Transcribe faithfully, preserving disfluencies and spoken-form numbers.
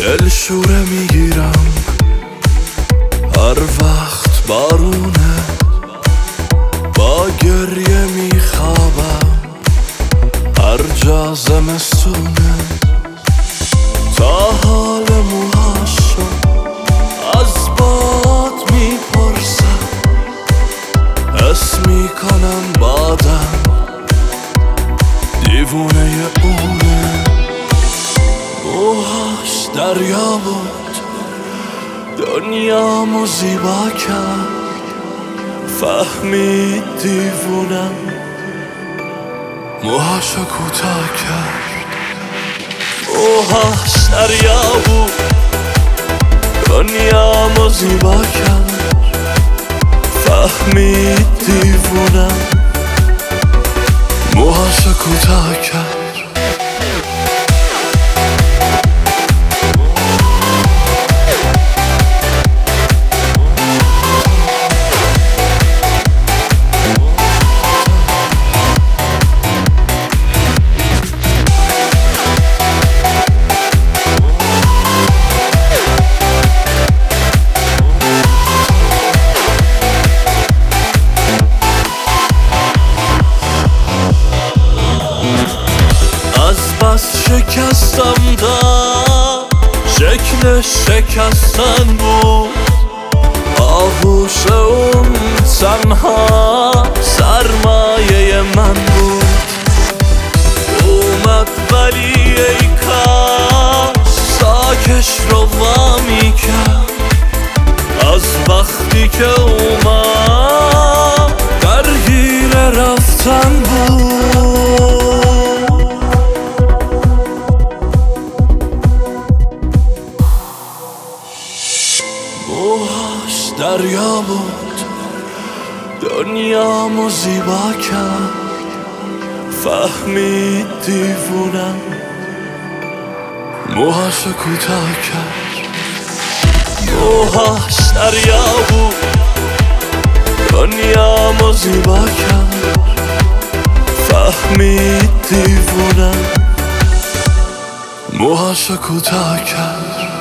دلشوره میگیرم هر وقت بارونه، با گریه میخوابم هر جا زمستونه. تا حال موهاشو از باد میپرسم، حس میکنم بادم دیوونه اونه. موهاش دریا بود دنیامو زیبا کرد، فهمید دیوونم موهاشو کوتاه کرد. موهاش دریا بود دنیامو زیبا کرد، فهمید دیوونم موهاشو کوتاه کرد. شکستم دا شکل شکستن بود، آغوش اون تنها سرمایه من بود. اومد ولی ای کاش ساکش رو وامی کرد، از وقتی که اومد درگیر رفتن بود. موهاش دریا بود دنیامو زیبا کرد، فهمید دیوونم موهاشو کوتاه کرد. موهاش دریا بود دنیامو زیبا کرد، فهمید دیوونم موهاشو کوتاه کرد.